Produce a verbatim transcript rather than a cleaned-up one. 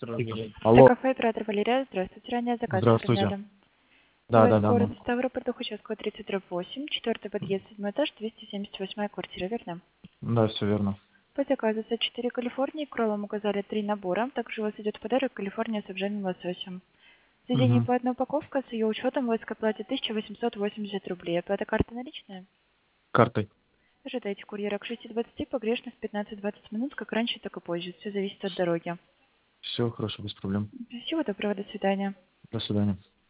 Это Алло, кафе «Оператор Валерия». Здравствуйте. Ранее заказ здравствуйте. оформляли. Да, да, Город, да, город ну, Ставрополь, участковый тридцать восемь, четвертый подъезд, седьмой этаж, двести семьдесят восьмая квартира, верно? да, все верно. По заказу за четыре Калифорнии, кролам указали три набора. Также у вас идет подарок Калифорния с обжаренным лососем. Заведение Угу. по одной упаковке, с ее учетом вы оплатите тысяча восемьсот восемьдесят рублей. Оплата карты наличная? Картой. Ожидайте курьера к шести двадцати, погрешность пятнадцать-двадцать минут, как раньше, так и позже. Все зависит от дороги. Все хорошо, без проблем. Всего доброго, до свидания. До свидания.